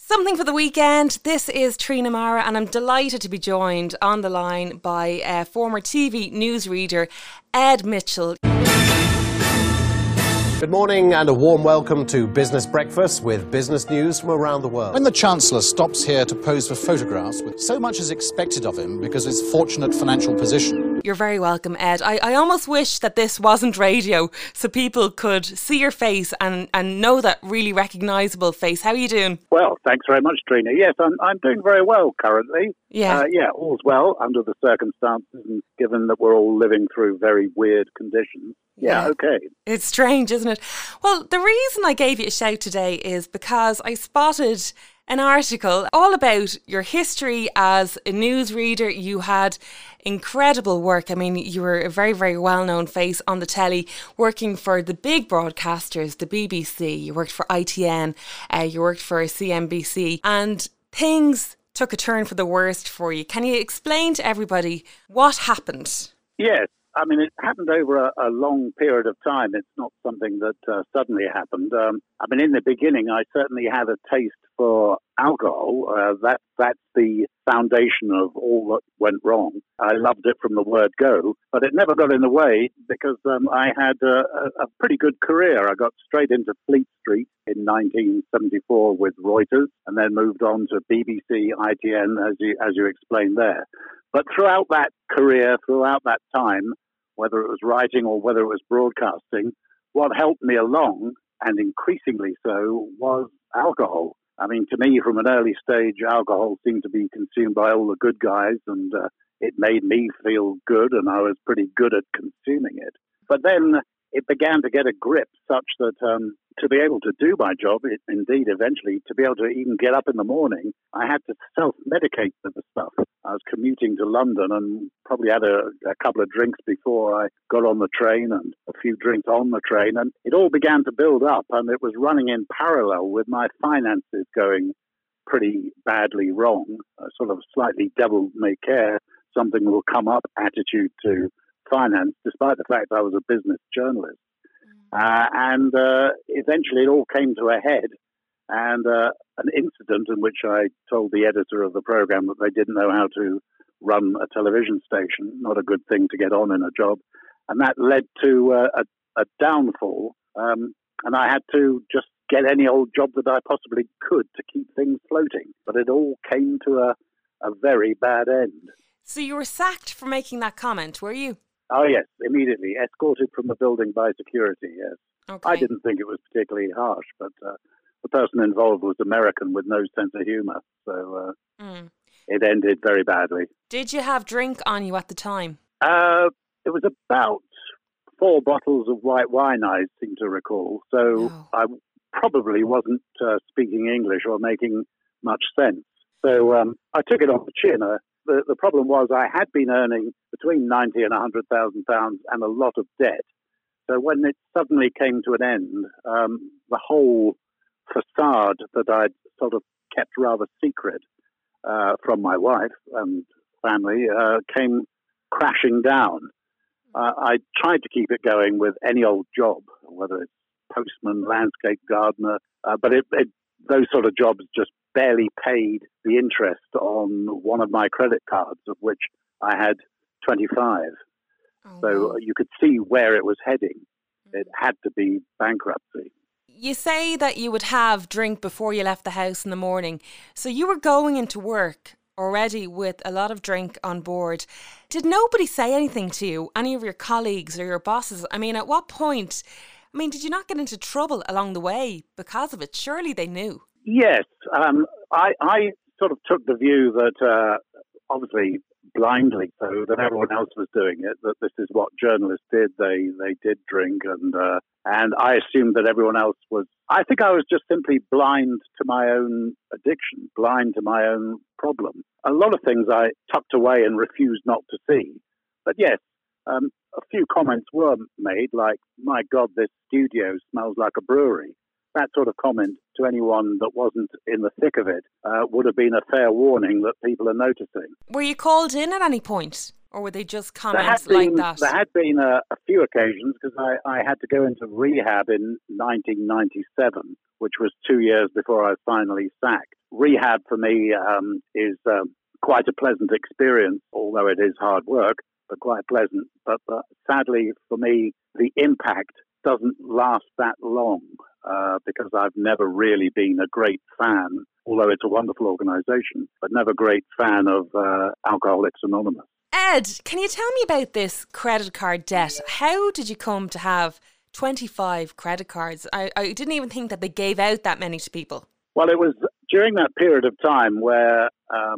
Something for the weekend. This is Trina Mara and I'm delighted to be joined on the line by former TV newsreader Ed Mitchell. Good morning and a warm welcome to Business Breakfast with business news from around the world. When the Chancellor stops here to pose for photographs, with so much is expected of him because of his fortunate financial position. You're very welcome, Ed. I almost wish that this wasn't radio so people could see your face and know that really recognisable face. How are you doing? Well, thanks very much, Trina. Yes, I'm doing very well currently. Yeah, all's well under the circumstances and given that we're all living through very weird conditions. Yeah, okay. It's strange, isn't it? Well, the reason I gave you a shout today is because I spotted an article all about your history as a newsreader. You had incredible work. I mean, you were a very, very well-known face on the telly, working for the big broadcasters, the BBC. You worked for ITN, you worked for CNBC, and things took a turn for the worst for you. Can you explain to everybody what happened? Yes. I mean, it happened over a long period of time. It's not something that suddenly happened. In the beginning, I certainly had a taste for alcohol. That's the foundation of all that went wrong. I loved it from the word go, but it never got in the way because I had a pretty good career. I got straight into Fleet Street in 1974 with Reuters and then moved on to BBC, ITN, as you explained there. But throughout that career, throughout that time, whether it was writing or whether it was broadcasting, what helped me along, and increasingly so, was alcohol. I mean, to me, from an early stage, alcohol seemed to be consumed by all the good guys, and it made me feel good, and I was pretty good at consuming it. But then it began to get a grip such that to be able to do my job, indeed, eventually, to be able to even get up in the morning, I had to self-medicate with the stuff. I was commuting to London and probably had a couple of drinks before I got on the train and a few drinks on the train. And it all began to build up and it was running in parallel with my finances going pretty badly wrong, a sort of slightly devil may care, something will come up attitude to finance, despite the fact I was a business journalist. And eventually it all came to a head. And an incident in which I told the editor of the program that they didn't know how to run a television station, not a good thing to get on in a job. And that led to a downfall. And I had to just get any old job that I possibly could to keep things floating. But it all came to a very bad end. So you were sacked for making that comment, were you? Oh, yes, immediately. Escorted from the building by security, yes. Okay. I didn't think it was particularly harsh, but the person involved was American with no sense of humour. So it ended very badly. Did you have drink on you at the time? It was about 4 bottles of white wine, I seem to recall. So I probably wasn't speaking English or making much sense. So I took it on the chin. The problem was I had been earning between £90,000 and £100,000 and a lot of debt. So when it suddenly came to an end, the whole facade that I'd sort of kept rather secret from my wife and family came crashing down. I tried to keep it going with any old job, whether it's postman, landscape gardener, but those sort of jobs just barely paid the interest on one of my credit cards, of which I had 25. So you could see where it was heading. It had to be bankruptcy. You say that you would have drink before you left the house in the morning. So you were going into work already with a lot of drink on board. Did nobody say anything to you, any of your colleagues or your bosses? I mean, at what point, did you not get into trouble along the way because of it? Surely they knew. Yes. I sort of took the view that obviously blindly, so that everyone else was doing it, that this is what journalists did. They did drink, and I assumed that everyone else was. I think I was just simply blind to my own addiction, blind to my own problem. A lot of things I tucked away and refused not to see. But yes, a few comments were made, like, "My God, this studio smells like a brewery." That sort of comment to anyone that wasn't in the thick of it would have been a fair warning that people are noticing. Were you called in at any point? Or were they just comments like that? There had been a few occasions because I had to go into rehab in 1997, which was 2 years before I was finally sacked. rehab for me is quite a pleasant experience, although it is hard work, but quite pleasant. But sadly for me, the impact doesn't last that long because I've never really been a great fan, although it's a wonderful organisation, but never a great fan of Alcoholics Anonymous. Ed, can you tell me about this credit card debt? How did you come to have 25 credit cards? I didn't even think that they gave out that many to people. Well, it was during that period of time where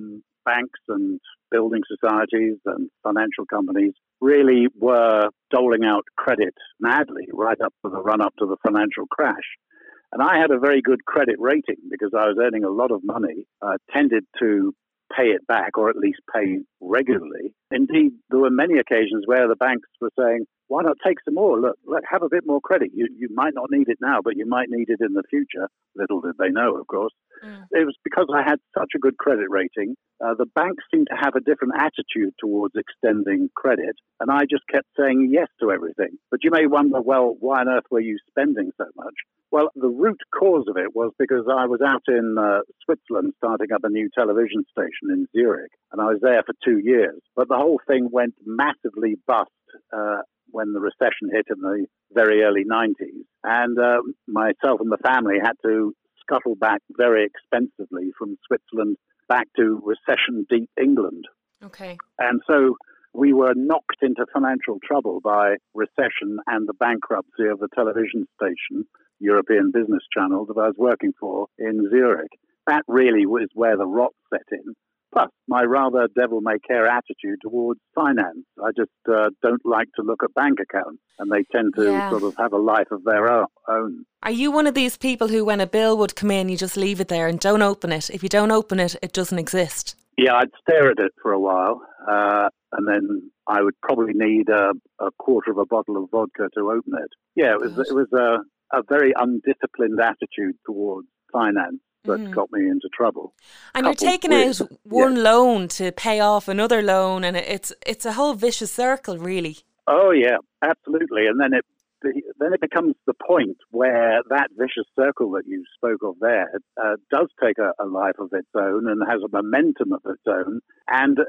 banks and building societies and financial companies really were doling out credit madly right up to the run-up to the financial crash. And I had a very good credit rating because I was earning a lot of money, tended to pay it back or at least pay regularly. Indeed, there were many occasions where the banks were saying, why not take some more? Look, have a bit more credit. You might not need it now, but you might need it in the future. Little did they know, of course. It was because I had such a good credit rating. The banks seemed to have a different attitude towards extending credit, and I just kept saying yes to everything. But you may wonder, well, why on earth were you spending so much? Well, the root cause of it was because I was out in Switzerland starting up a new television station in Zurich, and I was there for 2 years. But the whole thing went massively bust when the recession hit in the very early 90s. And myself and the family had to scuttle back very expensively from Switzerland back to recession-deep England. Okay. And so we were knocked into financial trouble by recession and the bankruptcy of the television station, European Business Channel, that I was working for in Zurich. That really was where the rot set in. Plus, my rather devil-may-care attitude towards finance. I just don't like to look at bank accounts, and they tend to sort of have a life of their own. Are you one of these people who, when a bill would come in, you just leave it there and don't open it? If you don't open it, it doesn't exist? Yeah, I'd stare at it for a while, and then I would probably need a quarter of a bottle of vodka to open it. Yeah, it was a very undisciplined attitude towards finance that got me into trouble. And you're taking out one loan to pay off another loan, and it's a whole vicious circle, really. Oh yeah, absolutely. And then it becomes the point where that vicious circle that you spoke of there does take a life of its own and has a momentum of its own, and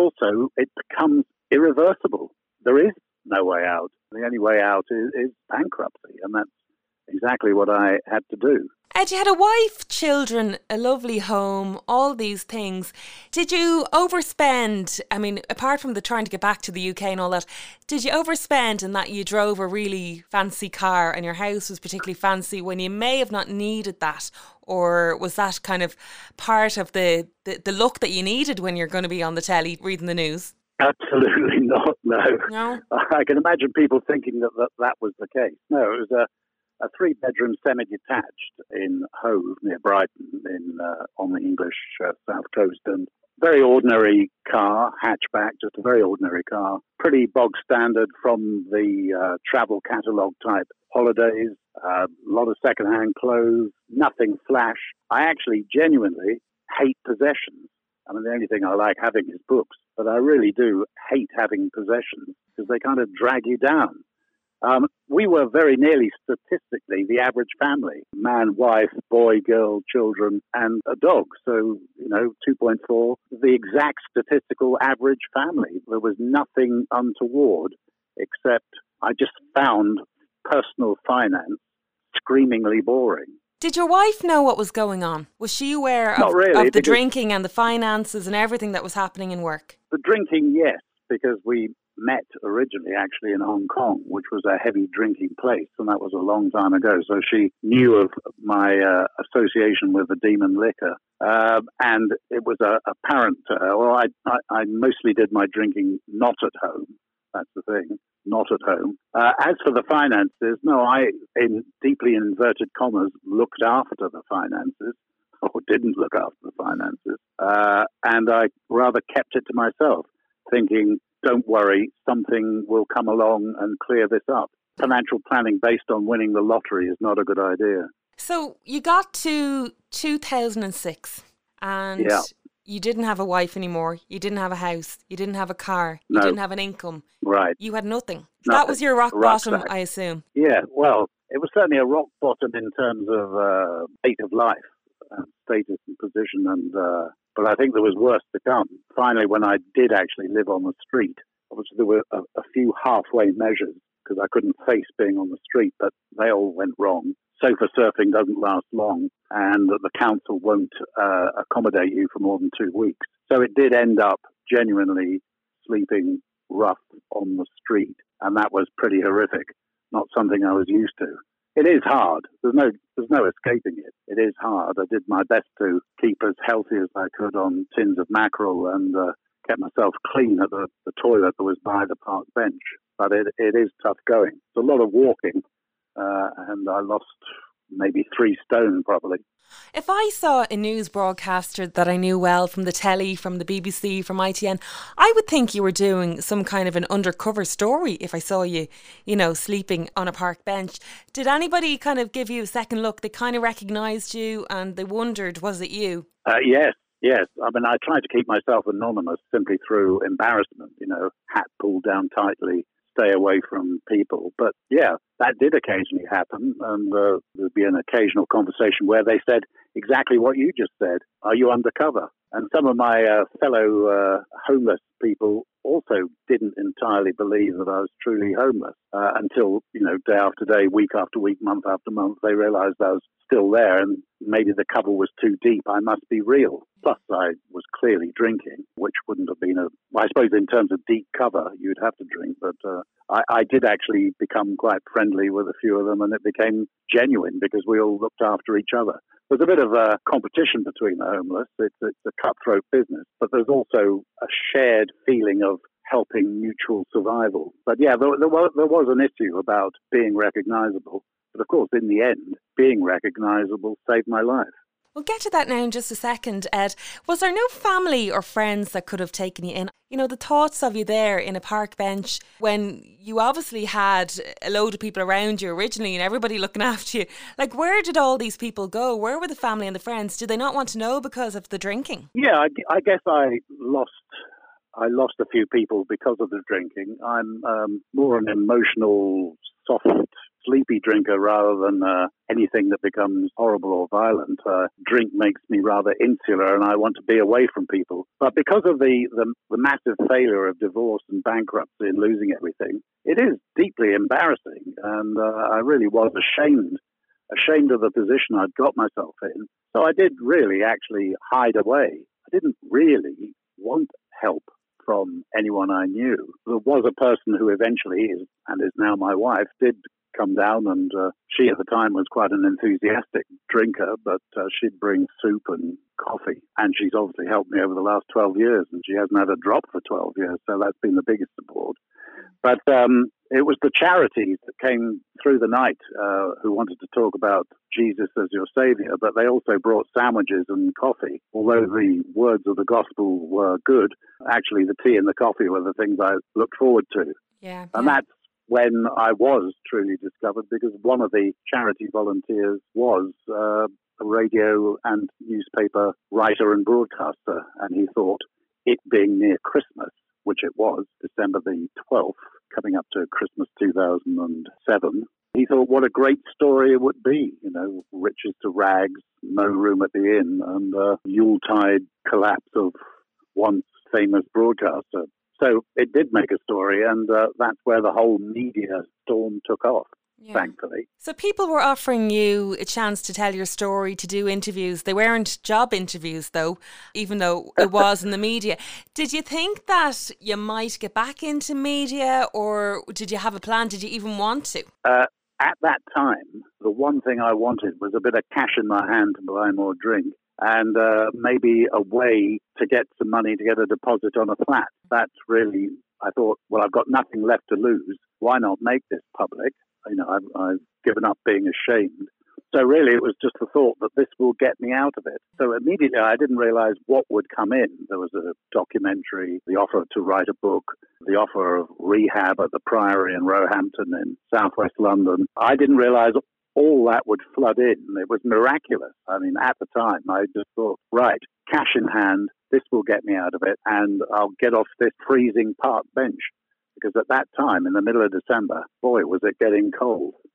it becomes irreversible. There is no way out. The only way out is bankruptcy, and that's exactly what I had to do. Ed, you had a wife, children, a lovely home, all these things. Did you overspend? I mean, apart from the trying to get back to the UK and all that, did you overspend in that you drove a really fancy car and your house was particularly fancy when you may have not needed that? Or was that kind of part of the look that you needed when you're going to be on the telly reading the news? Absolutely not, no. I can imagine people thinking that was the case. No, it was a 3-bedroom semi-detached in Hove near Brighton on the English south coast, and very ordinary car, hatchback, just a very ordinary car, pretty bog standard from the travel catalogue type holidays, a lot of second-hand clothes, nothing flash. I actually genuinely hate possessions. I mean, the only thing I like having is books, but I really do hate having possessions because they kind of drag you down. We were very nearly statistically the average family: man, wife, boy, girl, children, and a dog. So, 2.4, the exact statistical average family. There was nothing untoward, except I just found personal finance screamingly boring. Did your wife know what was going on? Was she aware of the drinking and the finances and everything that was happening in work? The drinking, yes, because we met originally actually in Hong Kong, which was a heavy drinking place, and that was a long time ago. So she knew of my association with the demon liquor, and it was apparent to her. Well, I mostly did my drinking not at home. That's the thing, not at home. As for the finances, no, I, in deeply inverted commas, looked after the finances, or didn't look after the finances, and I rather kept it to myself, thinking, don't worry, something will come along and clear this up. Financial planning based on winning the lottery is not a good idea. So you got to 2006 and you didn't have a wife anymore. You didn't have a house. You didn't have a car. You didn't have an income. Right. You had nothing. That was your rock bottom, I assume. Yeah, well, it was certainly a rock bottom in terms of state of life. status and position, but I think there was worse to come. Finally, when I did actually live on the street, obviously there were a few halfway measures because I couldn't face being on the street, but they all went wrong. Sofa surfing doesn't last long, and the council won't accommodate you for more than 2 weeks. So it did end up genuinely sleeping rough on the street, and that was pretty horrific. Not something I was used to. It is hard. There's no escaping it. It is hard. I did my best to keep as healthy as I could on tins of mackerel and kept myself clean at the toilet that was by the park bench. But it is tough going. It's a lot of walking, and I lost maybe 3 stone probably. If I saw a news broadcaster that I knew well from the telly, from the BBC, from ITN, I would think you were doing some kind of an undercover story if I saw you, sleeping on a park bench. Did anybody kind of give you a second look? They kind of recognised you and they wondered, was it you? Yes. I mean, I tried to keep myself anonymous simply through embarrassment, hat pulled down tightly, stay away from people. But yeah, that did occasionally happen, and there'd be an occasional conversation where they said exactly what you just said. Are you undercover? And some of my fellow homeless people also didn't entirely believe that I was truly homeless until, day after day, week after week, month after month, they realized I was still there and maybe the cover was too deep. I must be real. Plus, I was clearly drinking, which wouldn't have been I suppose in terms of deep cover, you'd have to drink. But I did actually become quite friendly with a few of them, and it became genuine because we all looked after each other. There's a bit of a competition between the homeless. It's a cutthroat business, but there's also a shared feeling of helping mutual survival. But yeah, there was an issue about being recognisable. But of course, in the end, being recognisable saved my life. We'll get to that now in just a second, Ed. Was there no family or friends that could have taken you in? The thoughts of you there in a park bench when you obviously had a load of people around you originally and everybody looking after you. Like, where did all these people go? Where were the family and the friends? Did they not want to know because of the drinking? Yeah, I guess I lost a few people because of the drinking. I'm more an emotional, soft, sleepy drinker rather than anything that becomes horrible or violent. Drink makes me rather insular and I want to be away from people. But because of the massive failure of divorce and bankruptcy and losing everything, it is deeply embarrassing. And I really was ashamed of the position I'd got myself in. So I did really actually hide away. I didn't really want help from anyone I knew. There was a person who eventually is and is now my wife, did come down, and she at the time was quite an enthusiastic drinker, but she'd bring soup and coffee, and she's obviously helped me over the last 12 years, and she hasn't had a drop for 12 years, so that's been the biggest support. But it was the charities that came through the night who wanted to talk about Jesus as your saviour, but they also brought sandwiches and coffee. Although the words of the gospel were good, actually the tea and the coffee were the things I looked forward to. Yeah. And that's when I was truly discovered, because one of the charity volunteers was a radio and newspaper writer and broadcaster, and he thought, it being near Christmas, which it was, December the 12th, coming up to Christmas 2007, he thought what a great story it would be, riches to rags, no room at the inn, and Yuletide collapse of once famous broadcaster. So it did make a story, and that's where the whole media storm took off, thankfully. So people were offering you a chance to tell your story, to do interviews. They weren't job interviews, though, even though it was in the media. Did you think that you might get back into media, or did you have a plan? Did you even want to? At that time, the one thing I wanted was a bit of cash in my hand to buy more drink. And maybe a way to get some money to get a deposit on a flat. That's really, I thought, well, I've got nothing left to lose. Why not make this public? I've given up being ashamed. So really, it was just the thought that this will get me out of it. So immediately, I didn't realize what would come in. There was a documentary, the offer to write a book, the offer of rehab at the Priory in Roehampton in southwest London. I didn't realize all that would flood in. It was miraculous. At the time, I just thought, right, cash in hand, this will get me out of it, and I'll get off this freezing park bench. Because at that time, in the middle of December, boy, was it getting cold.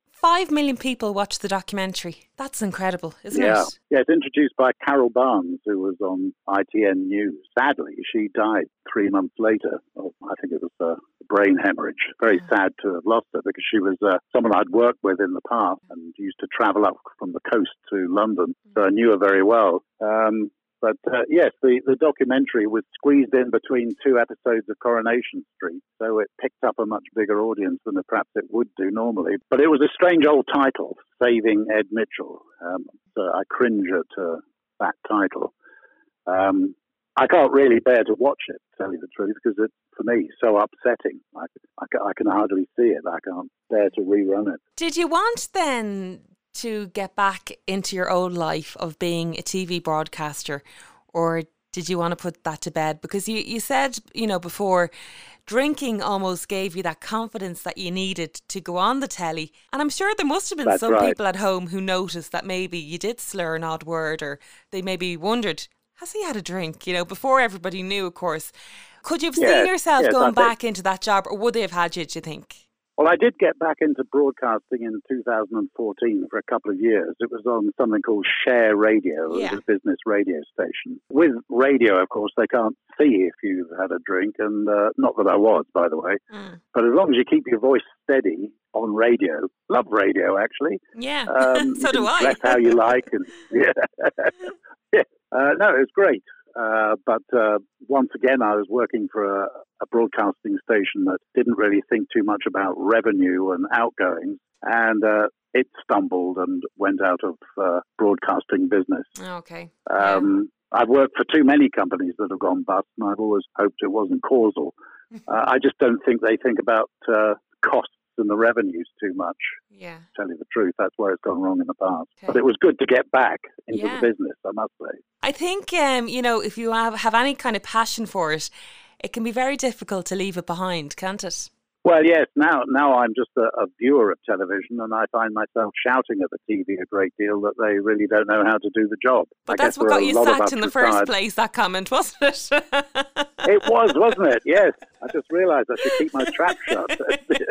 5 million people watched the documentary. That's incredible, isn't it? Yeah, it's introduced by Carol Barnes, who was on ITN News. Sadly, she died 3 months later. Oh, I think it was a brain hemorrhage. Very sad to have lost her because she was someone I'd worked with in the past and used to travel up from the coast to London. So I knew her very well. But yes, the documentary was squeezed in between 2 episodes of Coronation Street, so it picked up a much bigger audience than perhaps it would do normally. But it was a strange old title, Saving Ed Mitchell. So I cringe at that title. I can't really bear to watch it, to tell you the truth, because it's, for me, so upsetting. I can hardly see it. I can't bear to rerun it. Did you want then to get back into your old life of being a TV broadcaster, or did you want to put that to bed? Because you said, before, drinking almost gave you that confidence that you needed to go on the telly. And I'm sure there must have been some people at home who noticed that maybe you did slur an odd word, or they maybe wondered, has he had a drink? Before everybody knew, of course. Could you have seen yourself going back into that job, or would they have had you, do you think? Well, I did get back into broadcasting in 2014 for a couple of years. It was on something called Share Radio, it was a business radio station. With radio, of course, they can't see if you've had a drink, and not that I was, by the way. But as long as you keep your voice steady on radio, love radio, actually. Yeah, so do I. Dress how you like. And, no, it was great. But once again, I was working for a broadcasting station that didn't really think too much about revenue and outgoings, and it stumbled and went out of broadcasting business. Okay. I've worked for too many companies that have gone bust, and I've always hoped it wasn't causal. I just don't think they think about costs and the revenues too much. Yeah. To tell you the truth, that's where it's gone wrong in the past. Okay. But it was good to get back into the business, I must say. I think, if you have any kind of passion for it, it can be very difficult to leave it behind, can't it? Well, yes. Now I'm just a viewer of television, and I find myself shouting at the TV a great deal that they really don't know how to do the job. But that's what got you sacked in the first place, that comment, wasn't it? It was, wasn't it? Yes. I just realised I should keep my trap shut.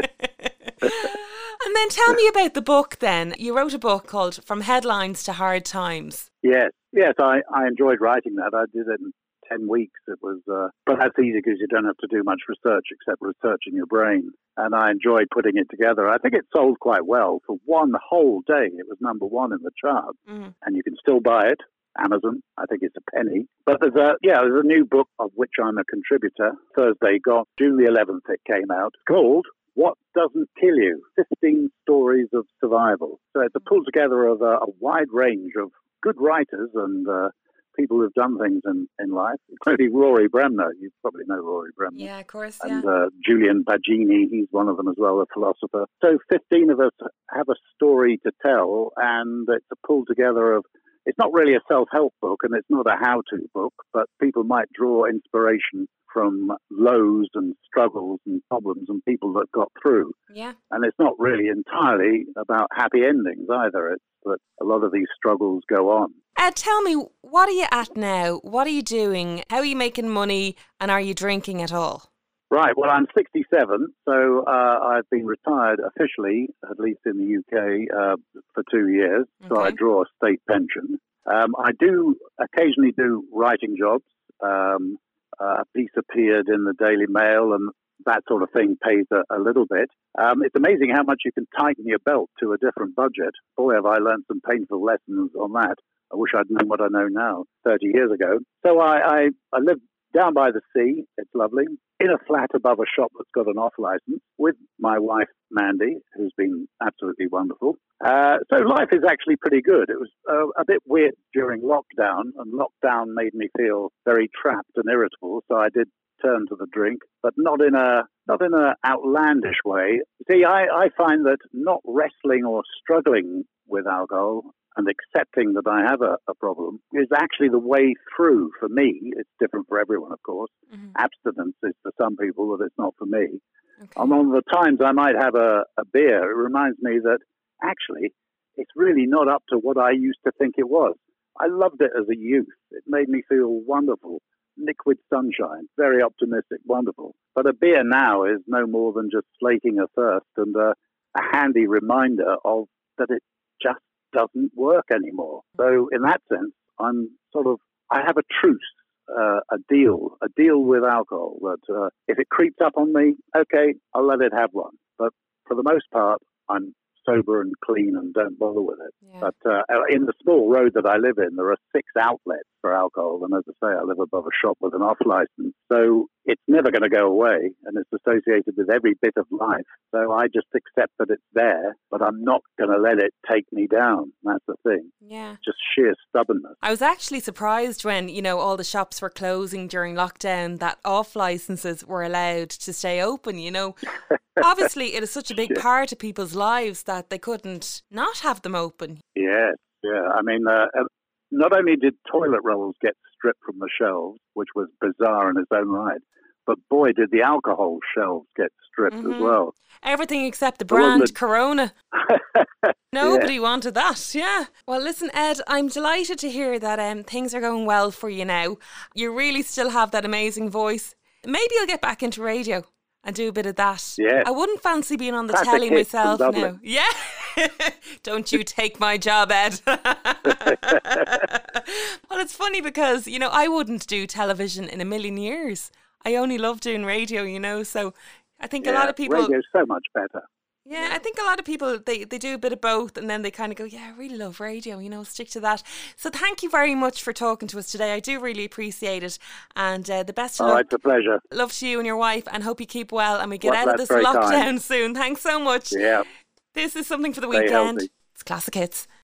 And then tell me about the book then. You wrote a book called From Headlines to Hard Times. Yes, I enjoyed writing that. I did it in 10 weeks. It was, but that's easy because you don't have to do much research except researching your brain. And I enjoyed putting it together. I think it sold quite well. For one whole day, it was number 1 in the charts. And you can still buy it. Amazon, I think it's a penny. But there's a new book of which I'm a contributor. Thursday, June the 11th, it came out, called What Doesn't Kill You? 15 Stories of Survival. So it's a pull together of a wide range of good writers and people who've done things in life, including Rory Bremner. You probably know Rory Bremner. Yeah, of course, And Julian Baggini, he's one of them as well, a philosopher. So 15 of us have a story to tell, and it's a pull together of, it's not really a self-help book, and it's not a how-to book, but people might draw inspiration from lows and struggles and problems and people that got through. Yeah. And it's not really entirely about happy endings either. It's that a lot of these struggles go on. Tell me, what are you at now? What are you doing? How are you making money? And are you drinking at all? Right. Well, I'm 67, so I've been retired officially, at least in the UK, for 2 years. Okay. So I draw a state pension. I do occasionally do writing jobs. A piece appeared in the Daily Mail, and that sort of thing pays a little bit. It's amazing how much you can tighten your belt to a different budget. Boy, have I learned some painful lessons on that. I wish I'd known what I know now 30 years ago. So I live down by the sea. It's lovely. In a flat above a shop that's got an off license with my wife, Mandy, who's been absolutely wonderful. So life is actually pretty good. It was a bit weird during lockdown, and lockdown made me feel very trapped and irritable. So I did turn to the drink, but not in a outlandish way. See, I find that not wrestling or struggling with alcohol and accepting that I have a problem is actually the way through for me. It's different for everyone, of course. Mm-hmm. Abstinence is for some people, but it's not for me. Okay. And on the times I might have a beer, it reminds me that actually it's really not up to what I used to think it was. I loved it as a youth. It made me feel wonderful. Liquid sunshine, very optimistic, wonderful. But a beer now is no more than just slaking a thirst, and a handy reminder of that it just doesn't work anymore. So in that sense, I have a truce, a deal with alcohol that if it creeps up on me, okay, I'll let it have one. But for the most part, I'm sober and clean and don't bother with it. Yeah. But in the small road that I live in, there are 6 outlets for alcohol. And as I say, I live above a shop with an off license. So it's never going to go away. And it's associated with every bit of life. So I just accept that it's there, but I'm not going to let it take me down. That's the thing. Yeah. Just sheer stubbornness. I was actually surprised when, all the shops were closing during lockdown that off licenses were allowed to stay open, Obviously, it is such a big part of people's lives that they couldn't not have them open. Yes, yeah. I mean, not only did toilet rolls get stripped from the shelves, which was bizarre in its own right, but boy, did the alcohol shelves get stripped as well. Everything except the brand Corona. Nobody wanted that, yeah. Well, listen, Ed, I'm delighted to hear that things are going well for you now. You really still have that amazing voice. Maybe you'll get back into radio and do a bit of that. Yeah. I wouldn't fancy being on the Classic telly hits myself from now. Dublin. Yeah. Don't you take my job, Ed. Well, it's funny because, I wouldn't do television in a million years. I only love doing radio, so I think a lot of people... Radio's so much better. Yeah, I think a lot of people, they do a bit of both and then they kind of go, yeah, I really love radio, stick to that. So thank you very much for talking to us today. I do really appreciate it. And the best of luck. It's a pleasure. Love to you and your wife and hope you keep well and we get out of this lockdown soon. Thanks so much. Yeah. This is Something for the Stay Weekend. healthy. It's Classic Hits.